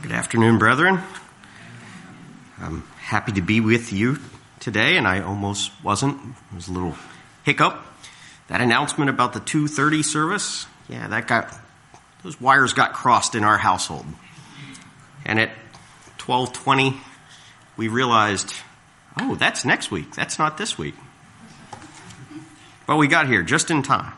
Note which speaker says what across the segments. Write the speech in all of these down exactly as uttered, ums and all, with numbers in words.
Speaker 1: Good afternoon, brethren. I'm happy to be with you today, and I almost wasn't. It was a little hiccup. That announcement about the two thirty service, yeah, that got, those wires got crossed in our household. And at twelve twenty, we realized, oh, that's next week. That's not this week. But we got here just in time.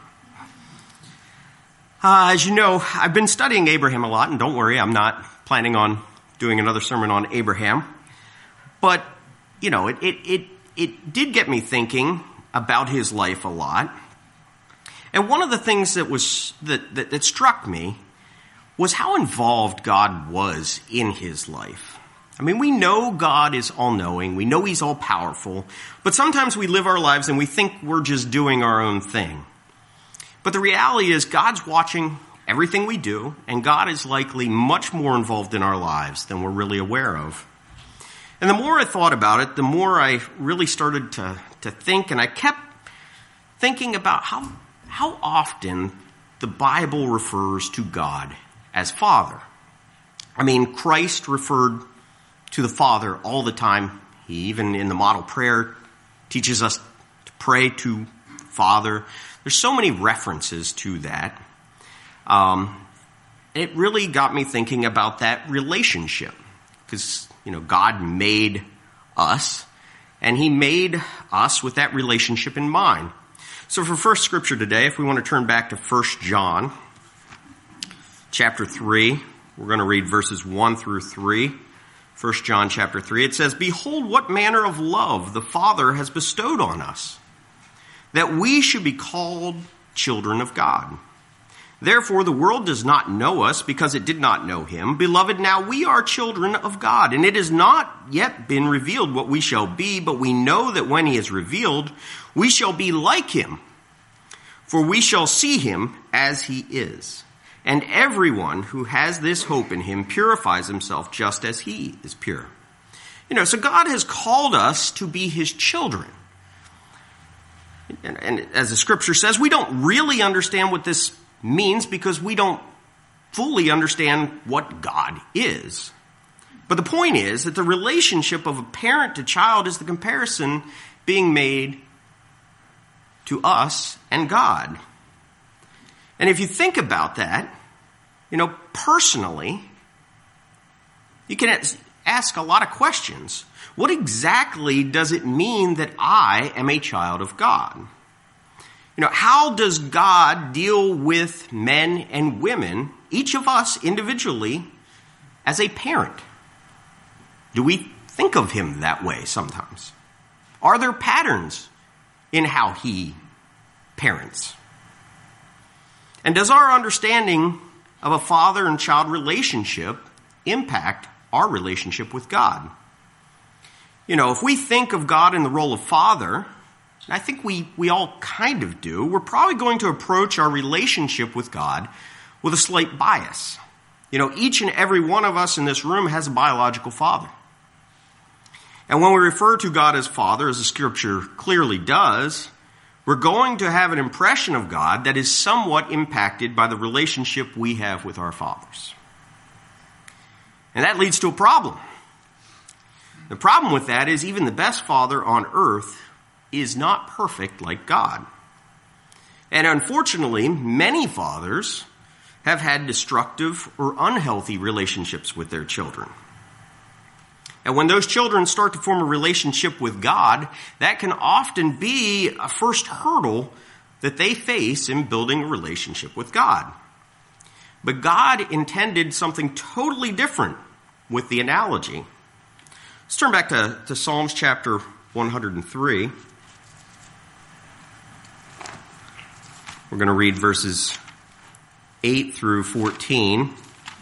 Speaker 1: Uh, as you know, I've been studying Abraham a lot, and don't worry, I'm not planning on doing another sermon on Abraham. But, you know, it, it, it, it did get me thinking about his life a lot. And one of the things that was that, that, that struck me was how involved God was in his life. I mean, we know God is all-knowing. We know he's all-powerful. But sometimes we live our lives and we think we're just doing our own thing. But the reality is God's watching everything we do, and God is likely much more involved in our lives than we're really aware of. And the more I thought about it, the more I really started to, to think, and I kept thinking about how, how often the Bible refers to God as Father. I mean, Christ referred to the Father all the time. He even in the model prayer teaches us to pray to Father. There's so many references to that. Um, it really got me thinking about that relationship. Because, you know, God made us, and he made us with that relationship in mind. So for first scripture today, if we want to turn back to First John, chapter three, we're going to read verses one through three. First John chapter three, it says, "Behold, what manner of love the Father has bestowed on us, that we should be called children of God. Therefore, the world does not know us because it did not know him. Beloved, now we are children of God, and it has not yet been revealed what we shall be, but we know that when he is revealed, we shall be like him, for we shall see him as he is. And everyone who has this hope in him purifies himself just as he is pure." You know, so God has called us to be his children. And, and as the scripture says, we don't really understand what this means because we don't fully understand what God is. But the point is that the relationship of a parent to child is the comparison being made to us and God. And if you think about that, you know, personally, you can ask a lot of questions. What exactly does it mean that I am a child of God? You know, how does God deal with men and women, each of us individually, as a parent? Do we think of him that way sometimes? Are there patterns in how he parents? And does our understanding of a father and child relationship impact our relationship with God? You know, if we think of God in the role of father, and I think we, we all kind of do, we're probably going to approach our relationship with God with a slight bias. You know, each and every one of us in this room has a biological father. And when we refer to God as Father, as the scripture clearly does, we're going to have an impression of God that is somewhat impacted by the relationship we have with our fathers. And that leads to a problem. The problem with that is even the best father on earth is not perfect like God. And unfortunately, many fathers have had destructive or unhealthy relationships with their children. And when those children start to form a relationship with God, that can often be a first hurdle that they face in building a relationship with God. But God intended something totally different with the analogy. Let's turn back to, to Psalms chapter one hundred three. We're going to read verses eight through fourteen.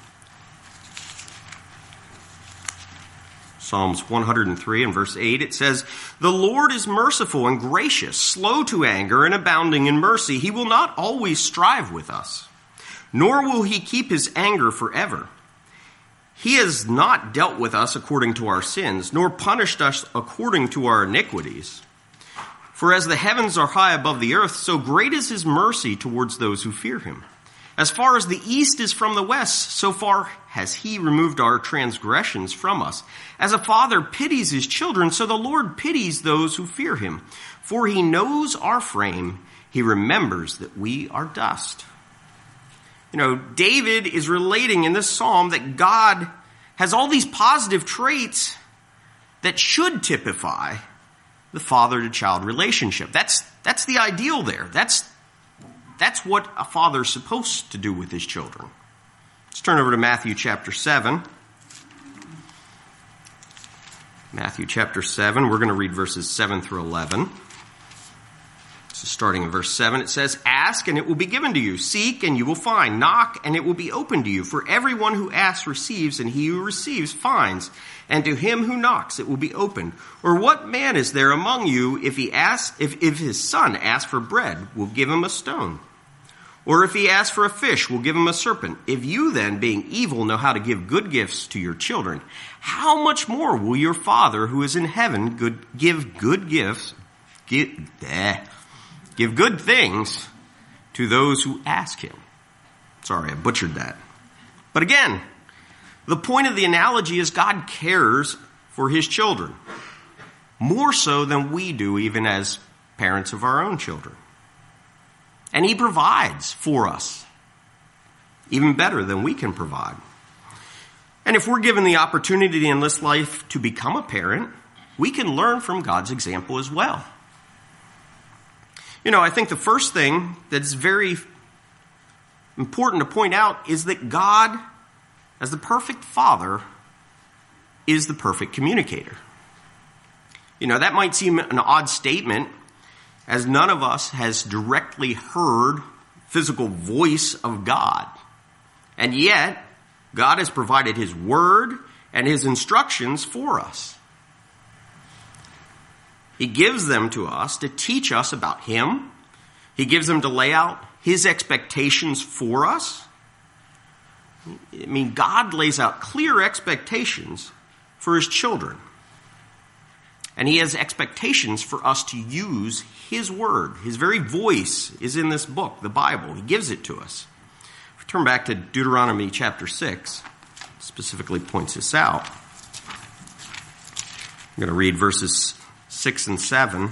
Speaker 1: Psalms one hundred three and verse eight, it says, "The Lord is merciful and gracious, slow to anger and abounding in mercy. He will not always strive with us, nor will he keep his anger forever. He has not dealt with us according to our sins, nor punished us according to our iniquities. For as the heavens are high above the earth, so great is his mercy towards those who fear him. As far as the east is from the west, so far has he removed our transgressions from us. As a father pities his children, so the Lord pities those who fear him. For he knows our frame. He remembers that we are dust. You know, David is relating in this psalm that God has all these positive traits that should typify the father-to-child relationship. That's, that's the ideal there. That's That's what a father's supposed to do with his children. Let's turn over to Matthew chapter seven. Matthew chapter seven, we're going to read verses seven through eleven. So starting in verse seven, it says, "Ask and it will be given to you. Seek and you will find. Knock and it will be opened to you. For everyone who asks receives, and he who receives finds. And to him who knocks it will be opened. Or what man is there among you, if he asks, if, if his son asks for bread, will give him a stone? Or if he asks for a fish, will give him a serpent? If you then, being evil, know how to give good gifts to your children, how much more will your Father who is in heaven good, give good gifts, give, eh, give good things to those who ask him?" Sorry, I butchered that. But again, the point of the analogy is God cares for his children, more so than we do even as parents of our own children. And he provides for us, even better than we can provide. And if we're given the opportunity in this life to become a parent, we can learn from God's example as well. You know, I think the first thing that's very important to point out is that God, as the perfect father, is the perfect communicator. You know, that might seem an odd statement, as none of us has directly heard physical voice of God. And yet, God has provided his word and his instructions for us. He gives them to us to teach us about him. He gives them to lay out his expectations for us. I mean, God lays out clear expectations for his children. And he has expectations for us to use his word. His very voice is in this book, the Bible. He gives it to us. If we turn back to Deuteronomy chapter six, specifically points this out. I'm going to read verses six and seven.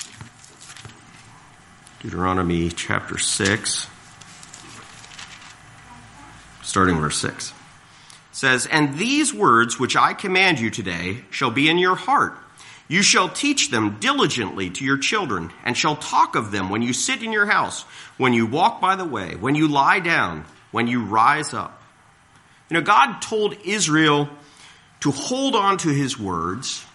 Speaker 1: Deuteronomy chapter six, starting verse six. It says, "And these words which I command you today shall be in your heart. You shall teach them diligently to your children, and shall talk of them when you sit in your house, when you walk by the way, when you lie down, when you rise up." You know, God told Israel to hold on to his words,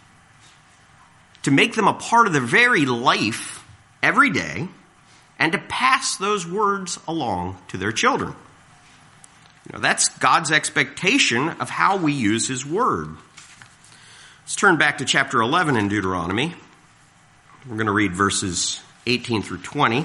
Speaker 1: to make them a part of their very life every day, and to pass those words along to their children. You know, that's God's expectation of how we use his word. Let's turn back to chapter eleven in Deuteronomy. We're going to read verses eighteen through twenty.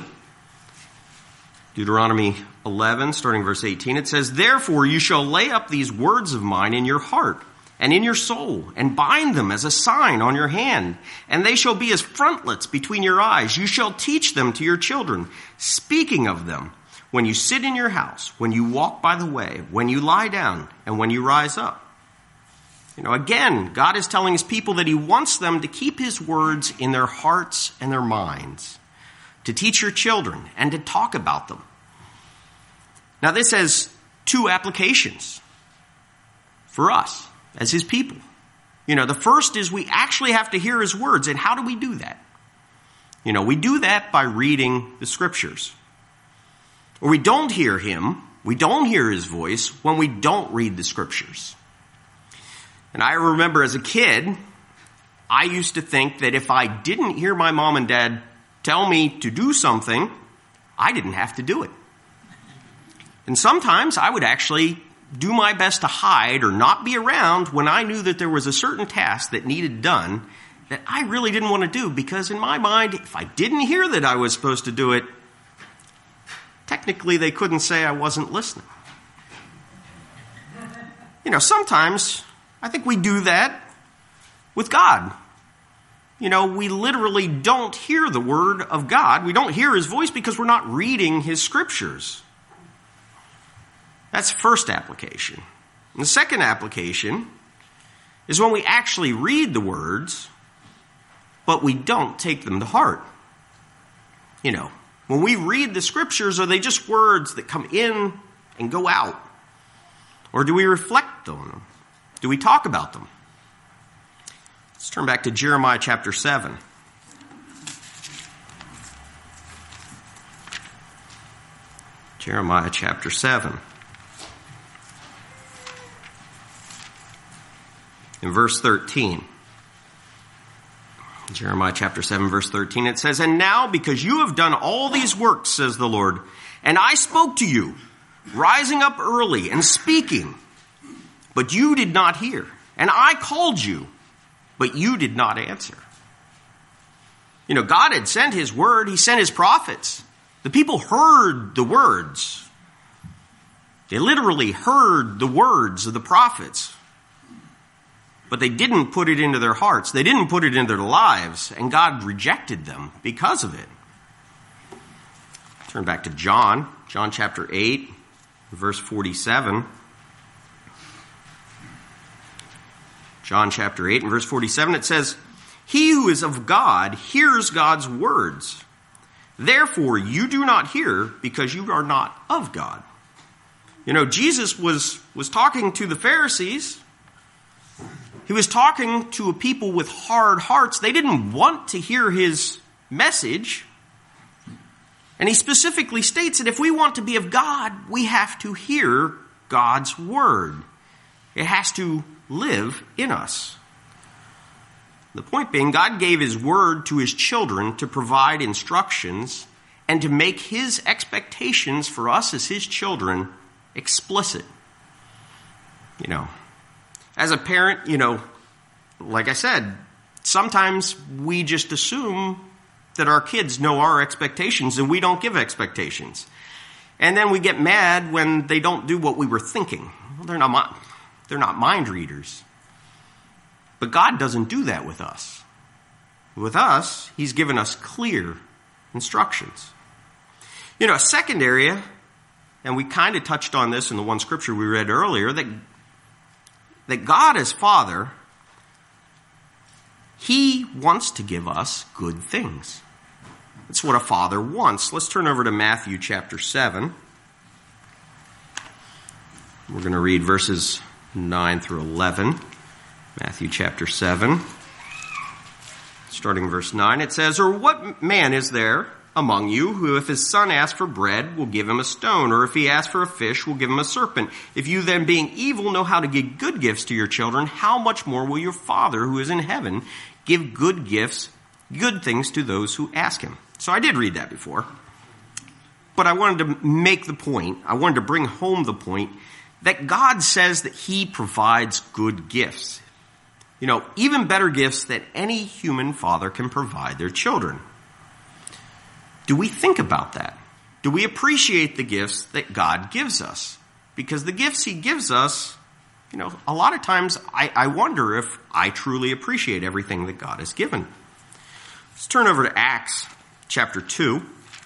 Speaker 1: Deuteronomy eleven, starting verse eighteen, it says, "Therefore you shall lay up these words of mine in your heart and in your soul, and bind them as a sign on your hand, and they shall be as frontlets between your eyes. You shall teach them to your children, speaking of them when you sit in your house, when you walk by the way, when you lie down, and when you rise up." You know, again, God is telling his people that he wants them to keep his words in their hearts and their minds, to teach your children and to talk about them. Now, this has two applications for us as his people. You know, the first is we actually have to hear his words. And how do we do that? You know, we do that by reading the scriptures. Or we don't hear him, we don't hear his voice when we don't read the scriptures. And I remember as a kid, I used to think that if I didn't hear my mom and dad tell me to do something, I didn't have to do it. And sometimes I would actually do my best to hide or not be around when I knew that there was a certain task that needed done that I really didn't want to do, because in my mind, if I didn't hear that I was supposed to do it, technically they couldn't say I wasn't listening. You know, sometimes I think we do that with God. You know, we literally don't hear the word of God. We don't hear his voice because we're not reading his scriptures. That's the first application. And the second application is when we actually read the words, but we don't take them to heart. You know, when we read the scriptures, are they just words that come in and go out? Or do we reflect on them? Do we talk about them? Let's turn back to Jeremiah chapter seven. Jeremiah chapter seven. In verse thirteen. Jeremiah chapter seven, verse thirteen, it says, "And now, because you have done all these works, says the Lord, and I spoke to you, rising up early and speaking, but you did not hear. And I called you, but you did not answer." You know, God had sent his word. He sent his prophets. The people heard the words. They literally heard the words of the prophets. But they didn't put it into their hearts. They didn't put it into their lives. And God rejected them because of it. Turn back to John. John chapter eight, verse forty-seven. John chapter eight and verse forty-seven, it says, "He who is of God hears God's words. Therefore you do not hear, because you are not of God." You know, Jesus was, was talking to the Pharisees. He was talking to a people with hard hearts. They didn't want to hear his message. And he specifically states that if we want to be of God, we have to hear God's word. It has to live in us. The point being, God gave his word to his children to provide instructions and to make his expectations for us as his children explicit. You know, as a parent, you know, like I said, sometimes we just assume that our kids know our expectations and we don't give expectations. And then we get mad when they don't do what we were thinking. Well, they're not, they're not mind readers. But God doesn't do that with us. With us, he's given us clear instructions. You know, a second area, and we kind of touched on this in the one scripture we read earlier, that, that God as Father, he wants to give us good things. That's what a father wants. Let's turn over to Matthew chapter seven. We're going to read verses nine through eleven. Matthew chapter seven. Starting verse nine, it says, "Or what man is there among you who, if his son asks for bread, will give him a stone? Or if he asks for a fish, will give him a serpent? If you then, being evil, know how to give good gifts to your children, how much more will your Father who is in heaven give good gifts, good things to those who ask him?" So I did read that before. But I wanted to make the point, I wanted to bring home the point, that God says that he provides good gifts. You know, even better gifts that any human father can provide their children. Do we think about that? Do we appreciate the gifts that God gives us? Because the gifts he gives us, you know, a lot of times I, I wonder if I truly appreciate everything that God has given. Let's turn over to Acts chapter two.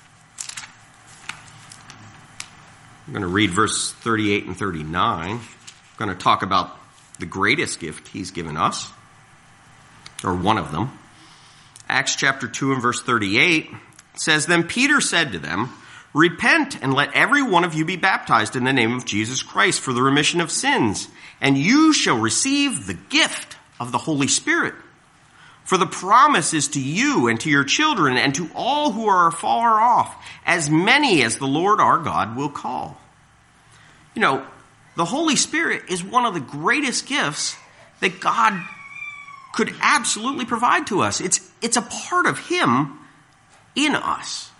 Speaker 1: I'm going to read verse thirty-eight and thirty-nine. I'm going to talk about the greatest gift he's given us, or one of them. Acts chapter two and verse thirty-eight says, "Then Peter said to them, 'Repent and let every one of you be baptized in the name of Jesus Christ for the remission of sins, and you shall receive the gift of the Holy Spirit. For the promise is to you and to your children and to all who are far off, as many as the Lord our God will call.'" You know, the Holy Spirit is one of the greatest gifts that God could absolutely provide to us. It's, it's a part of him in us.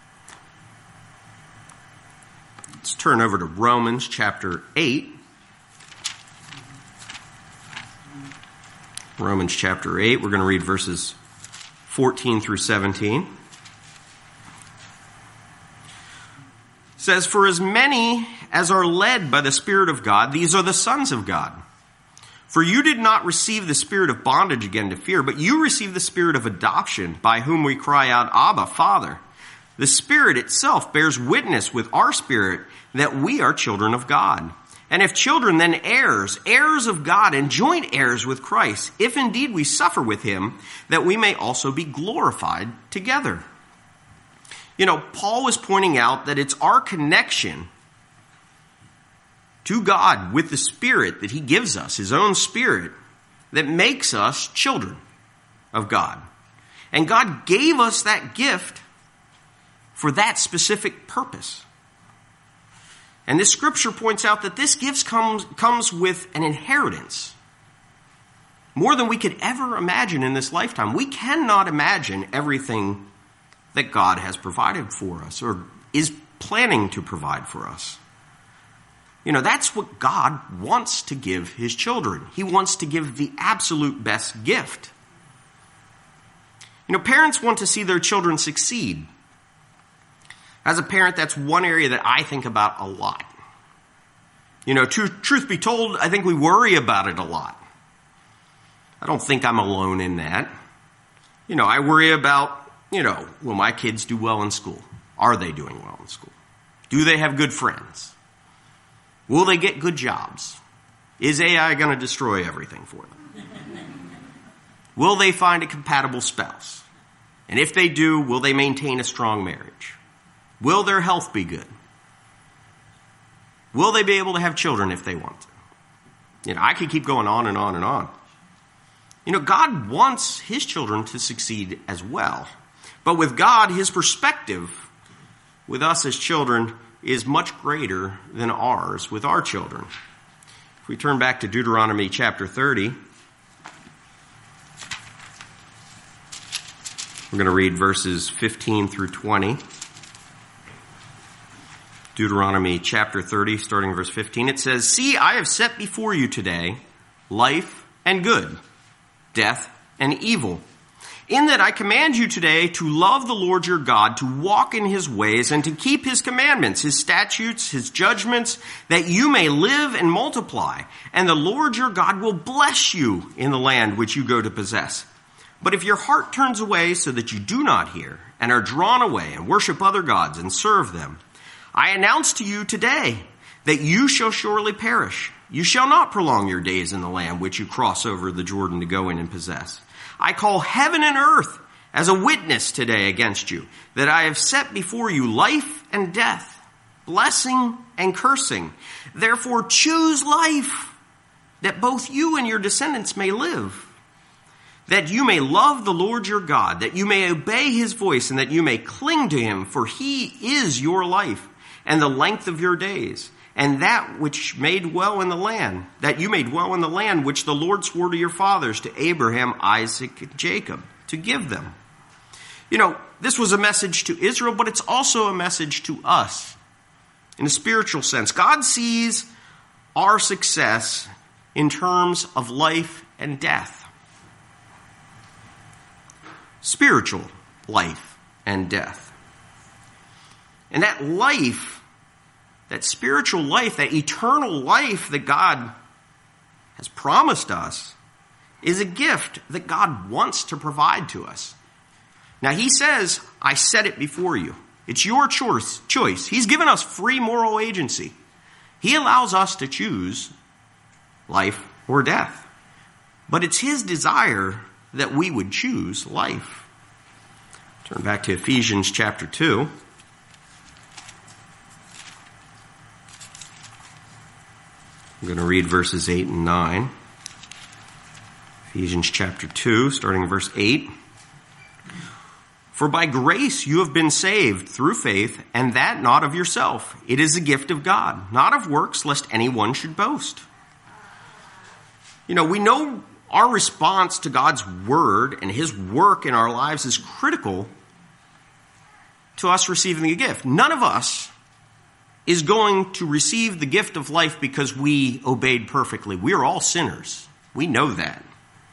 Speaker 1: Let's turn over to Romans chapter eight. Romans chapter eight, we're going to read verses fourteen through seventeen. It says, "For as many as are led by the Spirit of God, these are the sons of God. For you did not receive the spirit of bondage again to fear, but you received the spirit of adoption, by whom we cry out, Abba, Father. The Spirit itself bears witness with our spirit that we are children of God. And if children, then heirs, heirs of God and joint heirs with Christ, if indeed we suffer with him, that we may also be glorified together. You know, Paul was pointing out that it's our connection to God with the Spirit that he gives us, his own Spirit, that makes us children of God. And God gave us that gift for that specific purpose. And this scripture points out that this gift comes, comes with an inheritance. More than we could ever imagine in this lifetime. We cannot imagine everything that God has provided for us or is planning to provide for us. You know, that's what God wants to give his children. He wants to give the absolute best gift. You know, parents want to see their children succeed. As a parent, that's one area that I think about a lot. You know, tr- truth be told, I think we worry about it a lot. I don't think I'm alone in that. You know, I worry about, you know, will my kids do well in school? Are they doing well in school? Do they have good friends? Will they get good jobs? Is A I going to destroy everything for them? Will they find a compatible spouse? And if they do, will they maintain a strong marriage? Will their health be good? Will they be able to have children if they want to? You know, I could keep going on and on and on. You know, God wants his children to succeed as well. But with God, his perspective with us as children is much greater than ours with our children. If we turn back to Deuteronomy chapter thirty, we're going to read verses fifteen through twenty. Deuteronomy chapter thirty, starting verse fifteen, it says, "See, I have set before you today life and good, death and evil. In that I command you today to love the Lord your God, to walk in his ways, and to keep his commandments, his statutes, his judgments, that you may live and multiply. And the Lord your God will bless you in the land which you go to possess. But if your heart turns away so that you do not hear, and are drawn away and worship other gods and serve them, I announce to you today that you shall surely perish. You shall not prolong your days in the land which you cross over the Jordan to go in and possess. I call heaven and earth as a witness today against you, that I have set before you life and death, blessing and cursing. Therefore choose life, that both you and your descendants may live, that you may love the Lord your God, that you may obey his voice, and that you may cling to him, for he is your life and the length of your days, and that which made well in the land, that you may dwell in the land which the Lord swore to your fathers, to Abraham, Isaac, and Jacob, to give them." You know, this was a message to Israel, but it's also a message to us in a spiritual sense. God sees our success in terms of life and death. Spiritual life and death. And that life, that spiritual life, that eternal life that God has promised us, is a gift that God wants to provide to us. Now he says, I set it before you. It's your choice. choice. He's given us free moral agency. He allows us to choose life or death. But it's his desire that we would choose life. Turn back to Ephesians chapter two. I'm going to read verses eight and nine. Ephesians chapter two, starting in verse eight. "For by grace you have been saved through faith, and that not of yourself. It is a gift of God, not of works, lest anyone should boast." You know, we know our response to God's word and his work in our lives is critical to us receiving the gift. None of us is going to receive the gift of life because we obeyed perfectly. We are all sinners. We know that.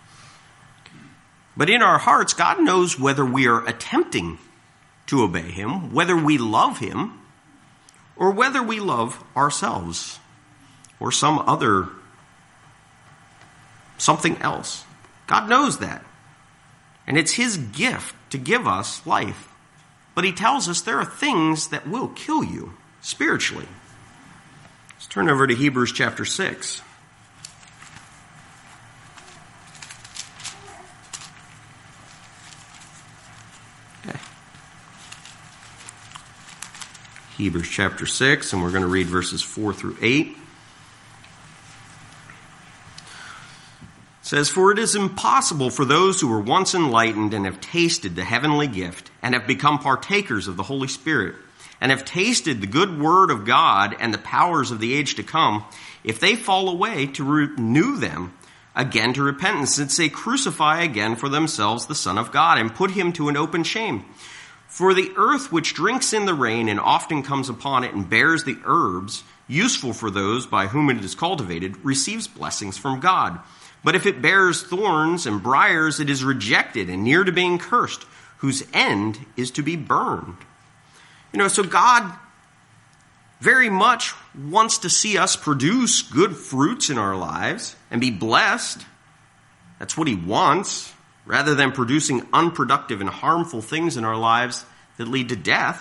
Speaker 1: But in our hearts, God knows whether we are attempting to obey him, whether we love him, or whether we love ourselves or some other, something else. God knows that. And it's his gift to give us life. But he tells us there are things that will kill you spiritually. Let's turn over to Hebrews chapter six. Okay. Hebrews chapter six, and we're going to read verses four through eight. It says, "For it is impossible for those who were once enlightened and have tasted the heavenly gift and have become partakers of the Holy Spirit and have tasted the good word of God and the powers of the age to come, if they fall away, to renew them again to repentance, since they crucify again for themselves the Son of God and put him to an open shame. For the earth which drinks in the rain and often comes upon it and bears the herbs useful for those by whom it is cultivated receives blessings from God. But if it bears thorns and briars, it is rejected and near to being cursed, whose end is to be burned." You know, so God very much wants to see us produce good fruits in our lives and be blessed. That's what he wants, rather than producing unproductive and harmful things in our lives that lead to death.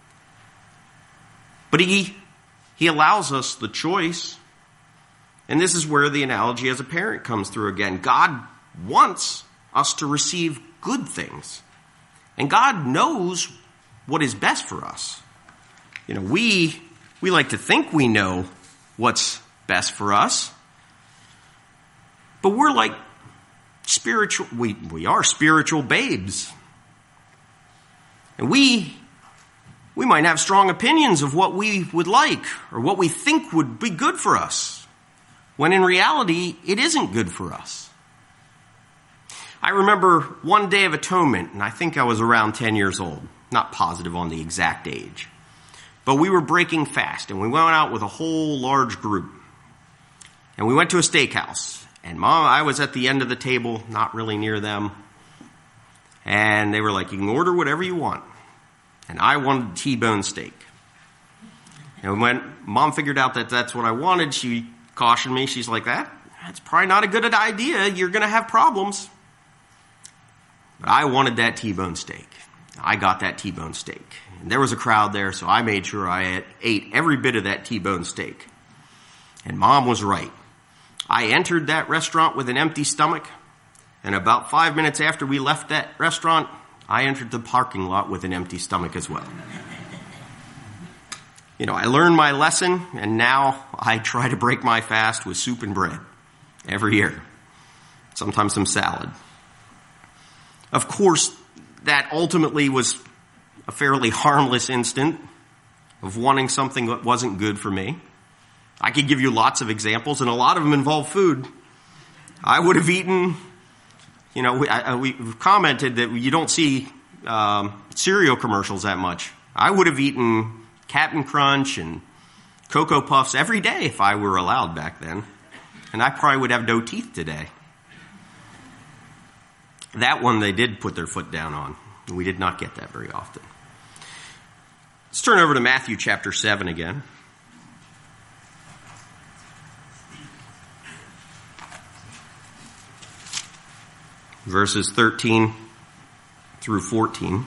Speaker 1: But he, he allows us the choice. And this is where the analogy as a parent comes through again. God wants us to receive good things. And God knows what is best for us. You know, we we like to think we know what's best for us. But we're like spiritual, we, we are spiritual babes. And we we might have strong opinions of what we would like or what we think would be good for us, when in reality, it isn't good for us. I remember one Day of Atonement, and I think I was around ten years old, not positive on the exact age. But we were breaking fast, and we went out with a whole large group. And we went to a steakhouse, and Mom, I was at the end of the table, not really near them. And they were like, "You can order whatever you want." And I wanted T-bone steak. And when Mom figured out that that's what I wanted, she cautioned me. She's like, that, that's probably not a good idea. You're going to have problems. But I wanted that T-bone steak. I got that T-bone steak. And there was a crowd there, so I made sure I ate every bit of that T-bone steak. And Mom was right. I entered that restaurant with an empty stomach, and about five minutes after we left that restaurant, I entered the parking lot with an empty stomach as well. You know, I learned my lesson, and now I try to break my fast with soup and bread every year. Sometimes some salad. Of course, that ultimately was a fairly harmless instant of wanting something that wasn't good for me. I could give you lots of examples, and a lot of them involve food. I would have eaten, you know, we, I, we've commented that you don't see um, cereal commercials that much. I would have eaten Captain Crunch and Cocoa Puffs every day if I were allowed back then. And I probably would have no teeth today. That one they did put their foot down on. We did not get that very often. Let's turn over to Matthew chapter seven again. Verses thirteen through fourteen.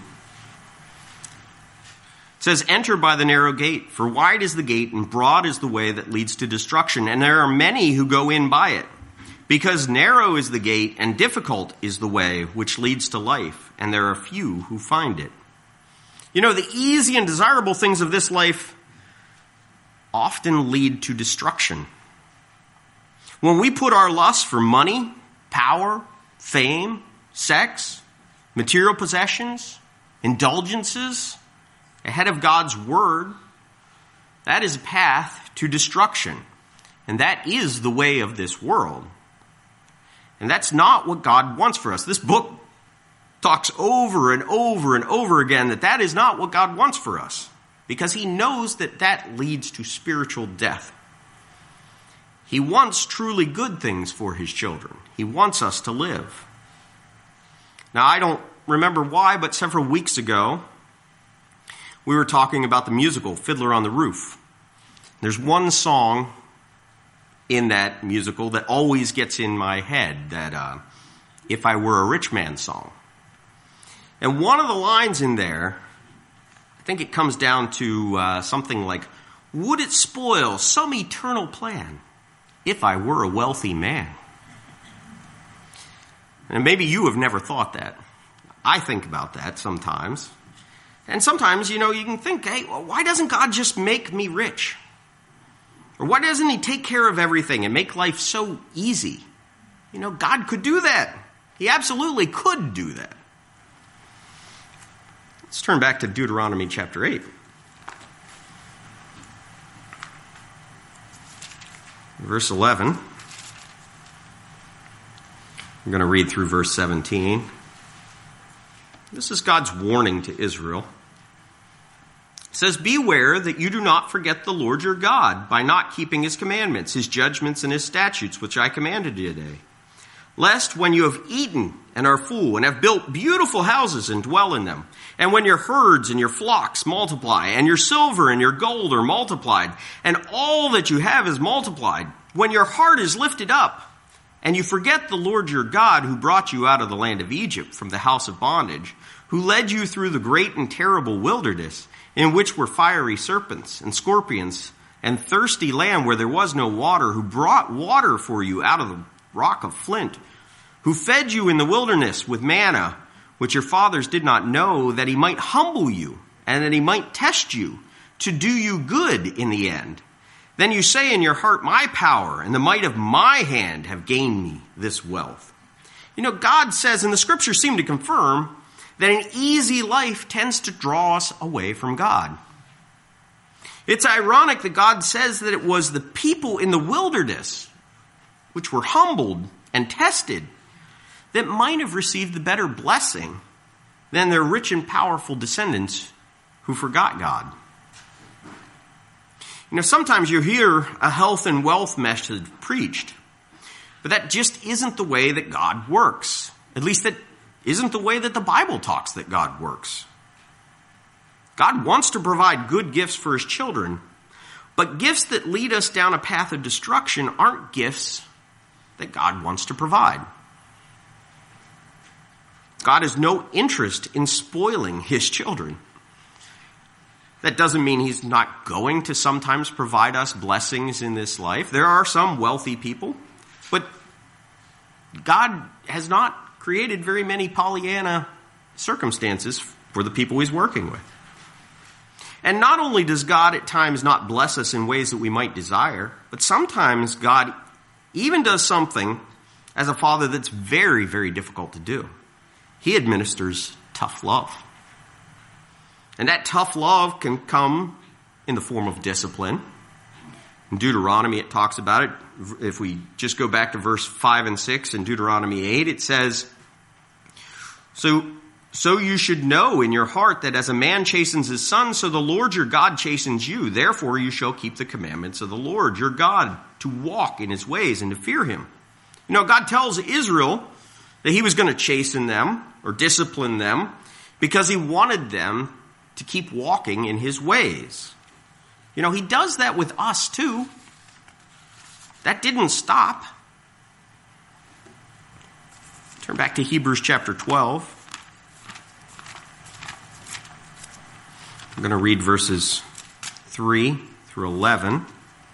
Speaker 1: It says, "Enter by the narrow gate, for wide is the gate and broad is the way that leads to destruction, and there are many who go in by it. Because narrow is the gate and difficult is the way which leads to life, and there are few who find it." You know, the easy and desirable things of this life often lead to destruction. When we put our lust for money, power, fame, sex, material possessions, indulgences ahead of God's word, that is a path to destruction. And that is the way of this world. And that's not what God wants for us. This book talks over and over and over again that that is not what God wants for us, because he knows that that leads to spiritual death. He wants truly good things for his children. He wants us to live. Now, I don't remember why, but several weeks ago, we were talking about the musical Fiddler on the Roof. There's one song in that musical that always gets in my head, that uh, If I Were a Rich Man song. And one of the lines in there think it comes down to uh, something like, would it spoil some eternal plan if I were a wealthy man? And maybe you have never thought that. I think about that sometimes. And sometimes, you know, you can think, hey, well, why doesn't God just make me rich? Or why doesn't he take care of everything and make life so easy? You know, God could do that. He absolutely could do that. Let's turn back to Deuteronomy chapter eight. Verse eleven. I'm going to read through verse seventeen. This is God's warning to Israel. It says, beware that you do not forget the Lord your God by not keeping his commandments, his judgments, and his statutes, which I commanded you today. Lest when you have eaten and are full and have built beautiful houses and dwell in them, and when your herds and your flocks multiply, and your silver and your gold are multiplied, and all that you have is multiplied, when your heart is lifted up, and you forget the Lord your God who brought you out of the land of Egypt from the house of bondage, who led you through the great and terrible wilderness, in which were fiery serpents and scorpions, and thirsty land where there was no water, who brought water for you out of the rock of flint, who fed you in the wilderness with manna, which your fathers did not know, that he might humble you, and that he might test you, to do you good in the end. Then you say in your heart, my power and the might of my hand have gained me this wealth. You know, God says, and the scriptures seem to confirm, that an easy life tends to draw us away from God. It's ironic that God says that it was the people in the wilderness, which were humbled and tested, that might have received the better blessing than their rich and powerful descendants who forgot God. You know, sometimes you hear a health and wealth message preached, but that just isn't the way that God works. At least that isn't the way that the Bible talks that God works. God wants to provide good gifts for his children, but gifts that lead us down a path of destruction aren't gifts that God wants to provide. God has no interest in spoiling his children. That doesn't mean he's not going to sometimes provide us blessings in this life. There are some wealthy people, but God has not created very many Pollyanna circumstances for the people he's working with. And not only does God at times not bless us in ways that we might desire, but sometimes God even does something as a father that's very, very difficult to do. He administers tough love. And that tough love can come in the form of discipline. In Deuteronomy, it talks about it. If we just go back to verse five and six in Deuteronomy eight, it says, So, so you should know in your heart that as a man chastens his son, so the Lord your God chastens you. Therefore you shall keep the commandments of the Lord your God, to walk in his ways and to fear him. You know, God tells Israel that he was going to chasten them or discipline them because he wanted them to keep walking in his ways. You know, he does that with us too. That didn't stop. Turn back to Hebrews chapter twelve. I'm going to read verses three through eleven.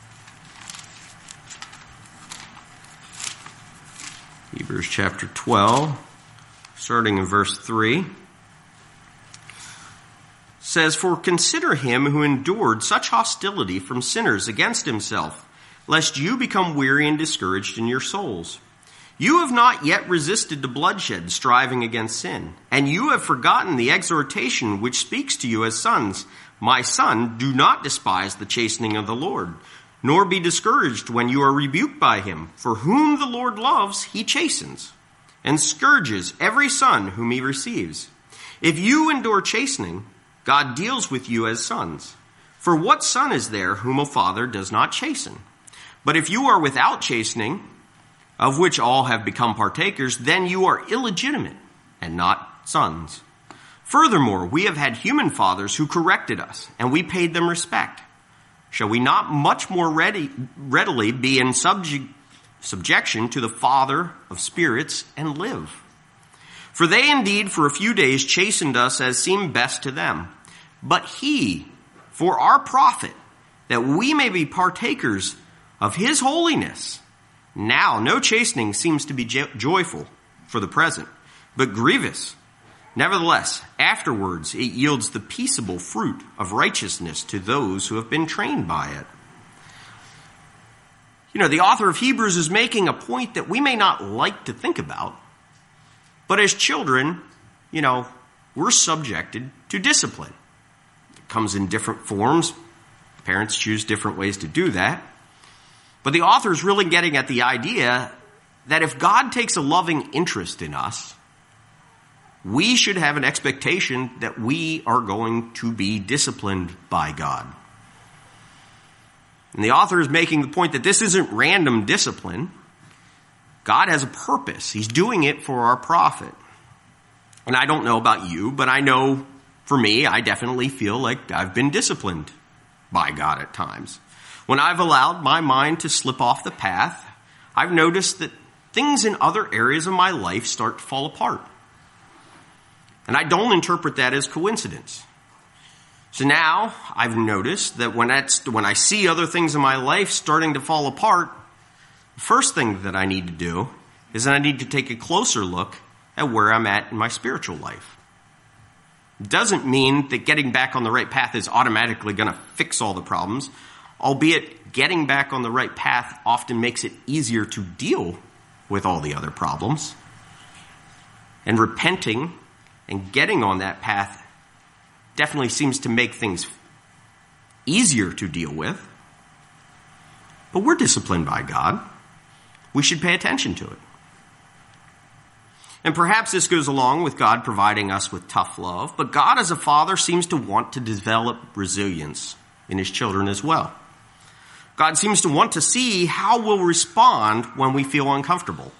Speaker 1: Hebrews chapter twelve, starting in verse three. Says, for consider him who endured such hostility from sinners against himself, lest you become weary and discouraged in your souls. You have not yet resisted to bloodshed, striving against sin, and you have forgotten the exhortation which speaks to you as sons. My son, do not despise the chastening of the Lord, nor be discouraged when you are rebuked by him. For whom the Lord loves, he chastens, and scourges every son whom he receives. If you endure chastening, God deals with you as sons. For what son is there whom a father does not chasten? But if you are without chastening, of which all have become partakers, then you are illegitimate and not sons. Furthermore, we have had human fathers who corrected us, and we paid them respect. Shall we not much more ready, readily be in subject, subjection to the Father of spirits and live? For they indeed for a few days chastened us as seemed best to them. but he for our profit, that we may be partakers of his holiness. Now no chastening seems to be jo- joyful for the present, but grievous. Nevertheless, afterwards it yields the peaceable fruit of righteousness to those who have been trained by it. You know, the author of Hebrews is making a point that we may not like to think about, but as children, you know, we're subjected to discipline. It comes in different forms. Parents choose different ways to do that. But the author is really getting at the idea that if God takes a loving interest in us, we should have an expectation that we are going to be disciplined by God. And the author is making the point that this isn't random discipline. God has a purpose. He's doing it for our profit. And I don't know about you, but I know for me, I definitely feel like I've been disciplined by God at times. When I've allowed my mind to slip off the path, I've noticed that things in other areas of my life start to fall apart. And I don't interpret that as coincidence. So now I've noticed that when that's, when I see other things in my life starting to fall apart, the first thing that I need to do is that I need to take a closer look at where I'm at in my spiritual life. It doesn't mean that getting back on the right path is automatically going to fix all the problems, albeit getting back on the right path often makes it easier to deal with all the other problems. And repenting and getting on that path definitely seems to make things easier to deal with. But we're disciplined by God. We should pay attention to it. And perhaps this goes along with God providing us with tough love, but God as a father seems to want to develop resilience in his children as well. God seems to want to see how we'll respond when we feel uncomfortable.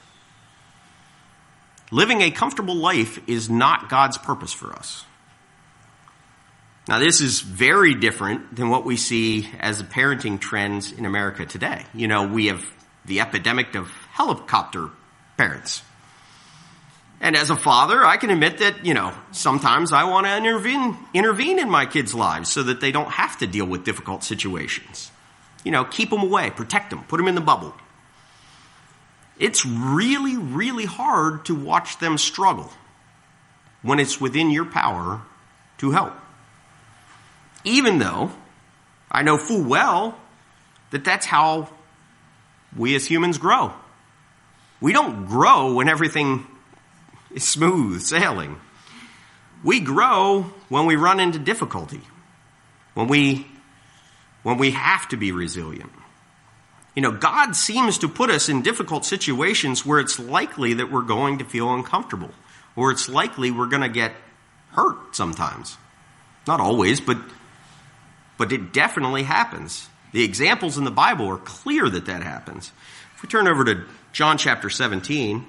Speaker 1: Living a comfortable life is not God's purpose for us. Now, this is very different than what we see as the parenting trends in America today. You know, we have the epidemic of helicopter parents. And as a father, I can admit that, you know, sometimes I want to intervene, intervene in my kids' lives so that they don't have to deal with difficult situations. You know, keep them away, protect them, put them in the bubble. It's really, really hard to watch them struggle when it's within your power to help. Even though I know full well that that's how we as humans grow. We don't grow when everything is smooth sailing. We grow when we run into difficulty, when we, when we have to be resilient. You know, God seems to put us in difficult situations where it's likely that we're going to feel uncomfortable, or it's likely we're going to get hurt sometimes. Not always, but but it definitely happens. The examples in the Bible are clear that that happens. If we turn over to John chapter seventeen,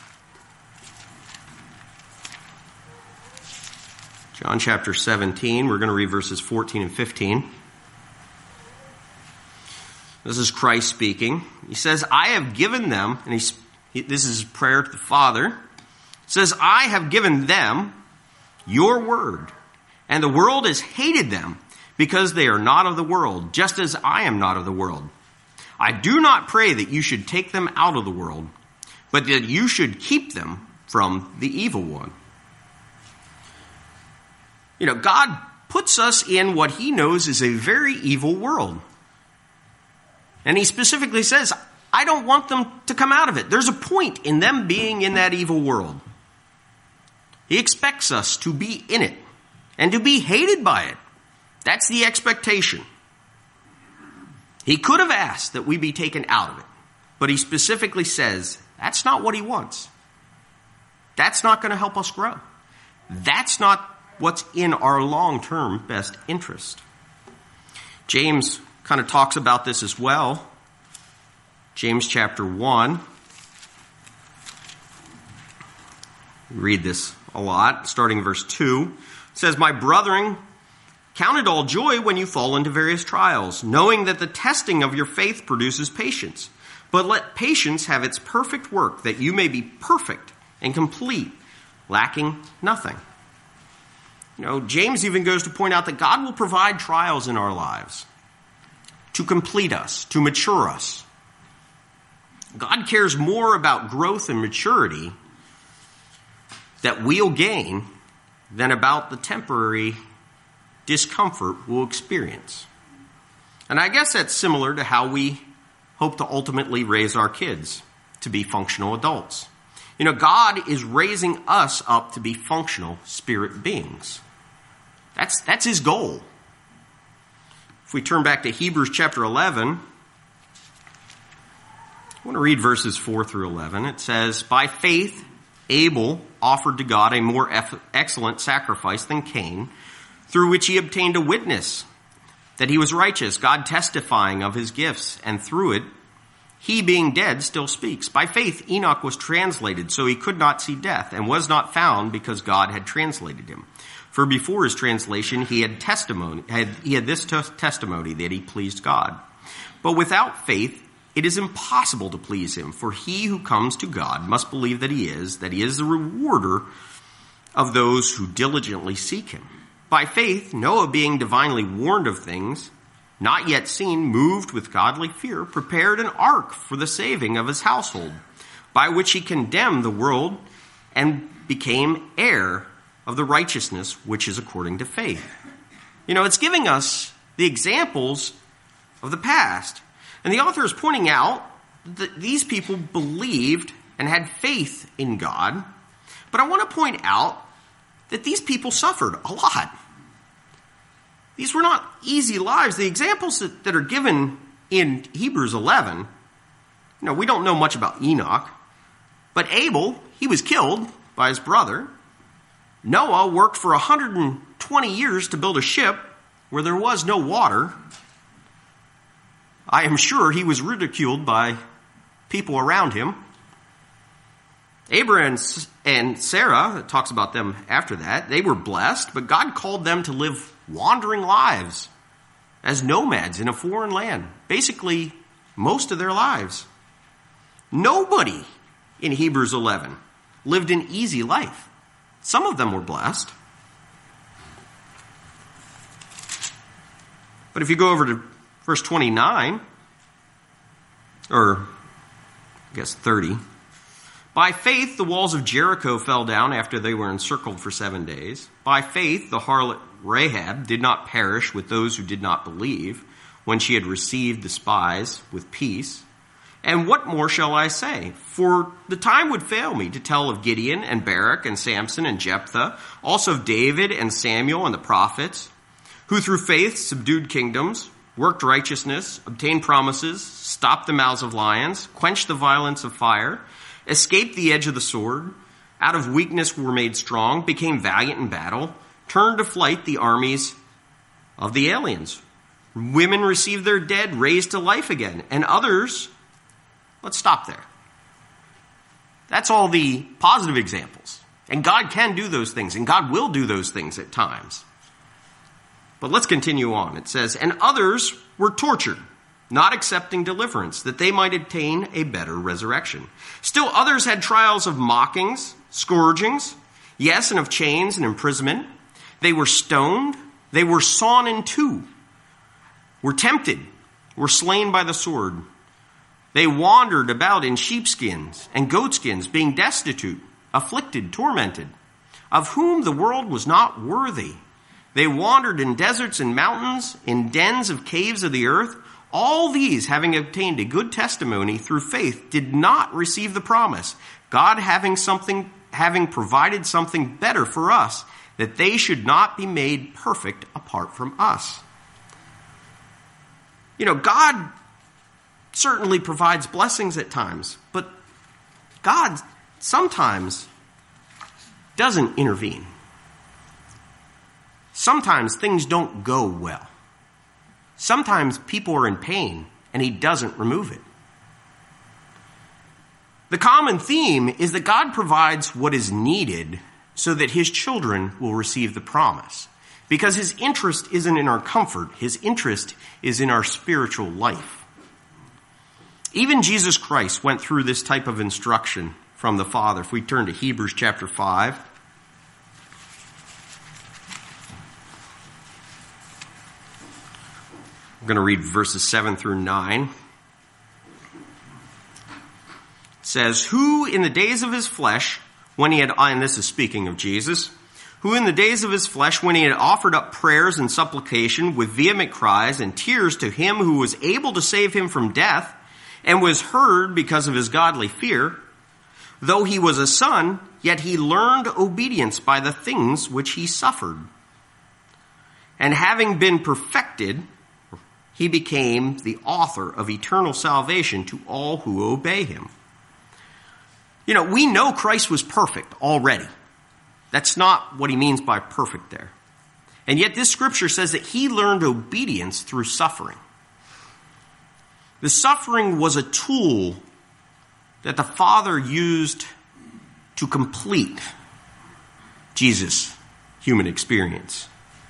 Speaker 1: John chapter seventeen, we're going to read verses fourteen and fifteen. This is Christ speaking. He says, I have given them, and he's, he, this is his prayer to the Father. He says, I have given them your word, and the world has hated them because they are not of the world, just as I am not of the world. I do not pray that you should take them out of the world, but that you should keep them from the evil one. You know, God puts us in what he knows is a very evil world. And he specifically says, I don't want them to come out of it. There's a point in them being in that evil world. He expects us to be in it and to be hated by it. That's the expectation. He could have asked that we be taken out of it, but he specifically says that's not what he wants. That's not going to help us grow. That's not what's in our long-term best interest. James kind of talks about this as well. James chapter one. We read this a lot, starting in verse two. It says, my brethren, count it all joy when you fall into various trials, knowing that the testing of your faith produces patience. But let patience have its perfect work, that you may be perfect and complete, lacking nothing. You know, James even goes to point out that God will provide trials in our lives to complete us, to mature us. God cares more about growth and maturity that we'll gain than about the temporary discomfort we'll experience. And I guess that's similar to how we hope to ultimately raise our kids to be functional adults. You know, God is raising us up to be functional spirit beings. That's, that's his goal. If we turn back to Hebrews chapter eleven, I want to read verses four through eleven. It says, "By faith, Abel offered to God a more excellent sacrifice than Cain, through which he obtained a witness that he was righteous, God testifying of his gifts, and through it, he being dead still speaks. By faith, Enoch was translated, so he could not see death, and was not found because God had translated him. For before his translation, he had testimony, had, he had this t- testimony that he pleased God. But without faith, it is impossible to please him, for he who comes to God must believe that he is, that he is the rewarder of those who diligently seek him. By faith, Noah, being divinely warned of things not yet seen, moved with godly fear, prepared an ark for the saving of his household, by which he condemned the world and became heir of the righteousness which is according to faith." You know, it's giving us the examples of the past. And the author is pointing out that these people believed and had faith in God. But I want to point out that these people suffered a lot. These were not easy lives. The examples that, that are given in Hebrews eleven, you know, we don't know much about Enoch, but Abel, he was killed by his brother. Noah worked for one hundred twenty years to build a ship where there was no water. I am sure he was ridiculed by people around him. Abraham and Sarah, it talks about them after that, they were blessed, but God called them to live wandering lives as nomads in a foreign land, basically most of their lives. Nobody in Hebrews eleven lived an easy life. Some of them were blessed. But if you go over to verse twenty-nine, or I guess thirty, "By faith the walls of Jericho fell down after they were encircled for seven days. By faith the harlot Rahab did not perish with those who did not believe, when she had received the spies with peace. And what more shall I say? For the time would fail me to tell of Gideon and Barak and Samson and Jephthah, also of David and Samuel and the prophets, who through faith subdued kingdoms, worked righteousness, obtained promises, stopped the mouths of lions, quenched the violence of fire, escaped the edge of the sword, out of weakness were made strong, became valiant in battle, turned to flight the armies of the aliens. Women received their dead raised to life again, and others..." Let's stop there. That's all the positive examples. And God can do those things, and God will do those things at times. But let's continue on. It says, "And others were tortured, not accepting deliverance, that they might obtain a better resurrection. Still others had trials of mockings, scourgings, yes, and of chains and imprisonment. They were stoned, they were sawn in two, were tempted, were slain by the sword. They wandered about in sheepskins and goatskins, being destitute, afflicted, tormented, of whom the world was not worthy. They wandered in deserts and mountains, in dens of caves of the earth. All these, having obtained a good testimony through faith, did not receive the promise, God having something, having provided something better for us, that they should not be made perfect apart from us." You know, God certainly provides blessings at times, but God sometimes doesn't intervene. Sometimes things don't go well. Sometimes people are in pain and he doesn't remove it. The common theme is that God provides what is needed so that his children will receive the promise. Because his interest isn't in our comfort, his interest is in our spiritual life. Even Jesus Christ went through this type of instruction from the Father. If we turn to Hebrews chapter five. going to read verses seven through nine. It says, who in the days of his flesh, when he had, and this is speaking of Jesus, who in the days of his flesh, when he had offered up prayers and supplication with vehement cries and tears to him who was able to save him from death, and was heard because of his godly fear, though he was a son, yet he learned obedience by the things which he suffered. And having been perfected, he became the author of eternal salvation to all who obey him. You know, we know Christ was perfect already. That's not what he means by perfect there. And yet this scripture says that he learned obedience through suffering. The suffering was a tool that the Father used to complete Jesus' human experience.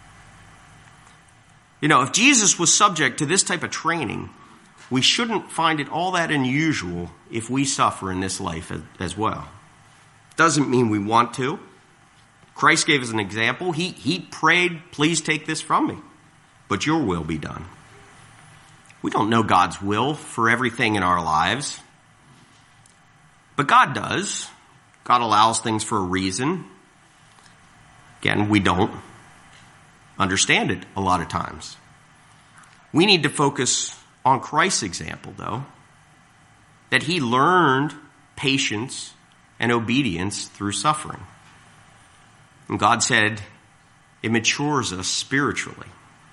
Speaker 1: You know, if Jesus was subject to this type of training, we shouldn't find it all that unusual if we suffer in this life as well. Doesn't mean we want to. Christ gave us an example. He, he prayed, please take this from me, but your will be done. We don't know God's will for everything in our lives, but God does. God allows things for a reason. Again, we don't understand it a lot of times. We need to focus on Christ's example, though, that he learned patience and obedience through suffering. And God said it matures us spiritually.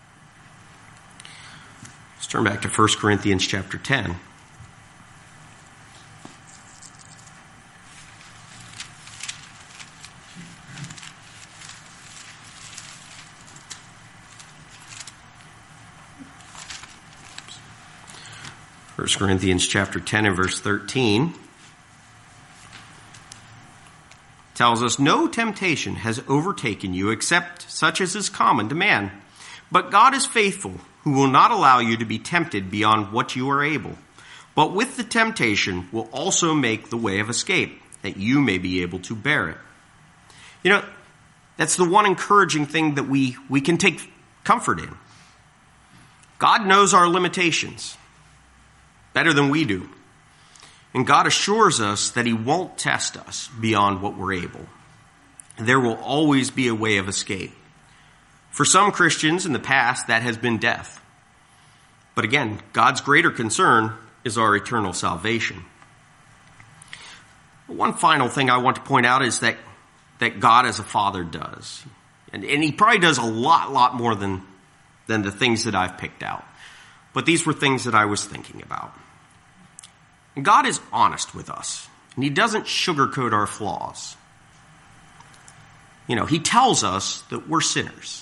Speaker 1: Let's turn back to First Corinthians chapter ten. First Corinthians chapter ten and verse thirteen tells us, no temptation has overtaken you except such as is common to man. But God is faithful, who will not allow you to be tempted beyond what you are able, but with the temptation will also make the way of escape, that you may be able to bear it. You know, that's the one encouraging thing that we, we can take comfort in. God knows our limitations better than we do. And God assures us that he won't test us beyond what we're able. There will always be a way of escape. For some Christians in the past, that has been death. But again, God's greater concern is our eternal salvation. One final thing I want to point out is that, that God as a father does. And, and he probably does a lot, lot more than, than the things that I've picked out. But these were things that I was thinking about. And God is honest with us, and he doesn't sugarcoat our flaws. You know, he tells us that we're sinners.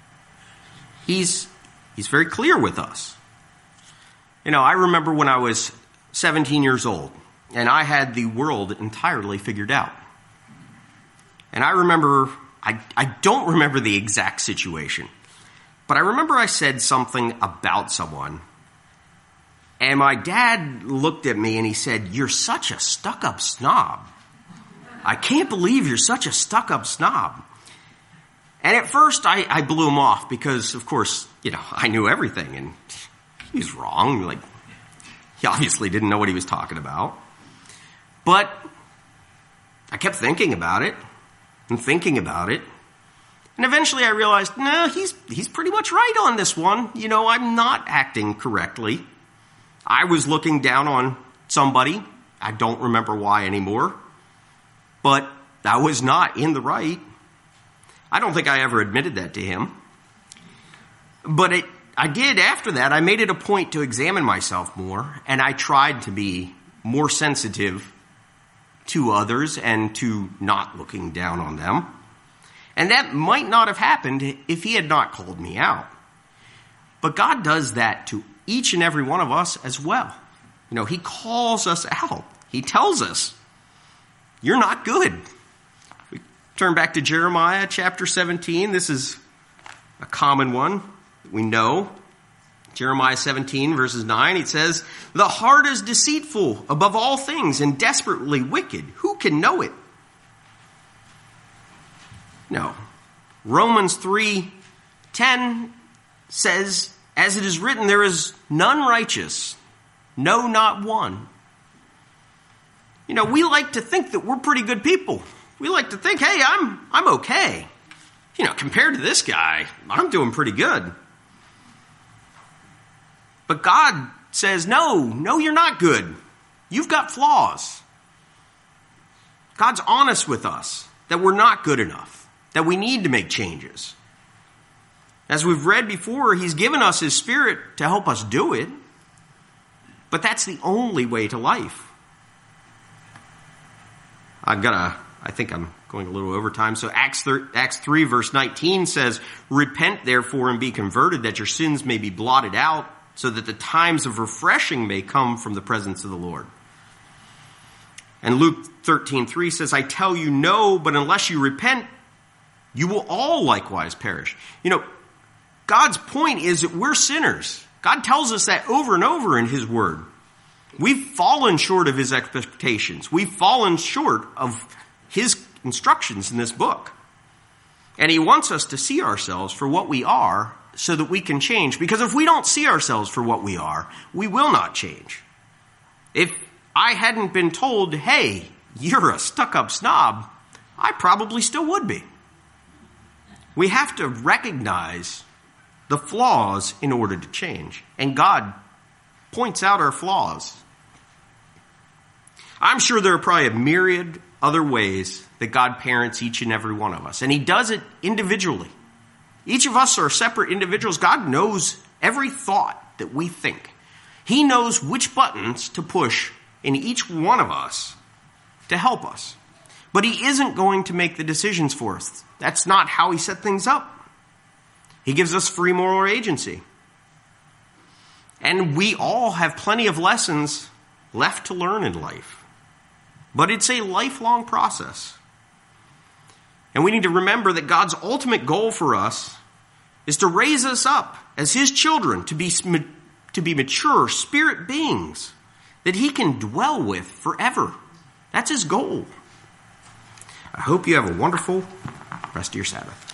Speaker 1: He's, he's very clear with us. You know, I remember when I was seventeen years old, and I had the world entirely figured out. And I remember, I, I don't remember the exact situation, but I remember I said something about someone. And my dad looked at me and he said, you're such a stuck-up snob. I can't believe you're such a stuck-up snob. And at first I, I blew him off because, of course, you know, I knew everything and he was wrong. Like, he obviously didn't know what he was talking about. But I kept thinking about it and thinking about it. And eventually I realized, no, he's, he's pretty much right on this one. You know, I'm not acting correctly. I was looking down on somebody. I don't remember why anymore. But I was not in the right. I don't think I ever admitted that to him. But it, I did after that. I made it a point to examine myself more. And I tried to be more sensitive to others and to not looking down on them. And that might not have happened if he had not called me out. But God does that to each and every one of us as well. You know, he calls us out. He tells us, you're not good. We turn back to Jeremiah chapter seventeen. This is a common one that we know. Jeremiah seventeen verses nine, it says, the heart is deceitful above all things and desperately wicked. Who can know it? No. Romans three ten says As it is written, there is none righteous, no, not one. You know, we like to think that we're pretty good people. We like to think, hey, I'm I'm okay. You know, compared to this guy, I'm doing pretty good. But God says, no, no, you're not good. You've got flaws. God's honest with us that we're not good enough, that we need to make changes. As we've read before, he's given us his Spirit to help us do it. But that's the only way to life. I've got a, I think I'm going a little over time. So Acts, Acts three verse nineteen says, repent therefore and be converted that your sins may be blotted out so that the times of refreshing may come from the presence of the Lord. And Luke thirteen three says, I tell you no, but unless you repent, you will all likewise perish. You know, God's point is that we're sinners. God tells us that over and over in his word. We've fallen short of his expectations. We've fallen short of his instructions in this book. And he wants us to see ourselves for what we are so that we can change. Because if we don't see ourselves for what we are, we will not change. If I hadn't been told, hey, you're a stuck-up snob, I probably still would be. We have to recognize the flaws in order to change. And God points out our flaws. I'm sure there are probably a myriad other ways that God parents each and every one of us. And he does it individually. Each of us are separate individuals. God knows every thought that we think. He knows which buttons to push in each one of us to help us. But he isn't going to make the decisions for us. That's not how he set things up. He gives us free moral agency. And we all have plenty of lessons left to learn in life. But it's a lifelong process. And we need to remember that God's ultimate goal for us is to raise us up as his children, to be, to be mature spirit beings that he can dwell with forever. That's his goal. I hope you have a wonderful rest of your Sabbath.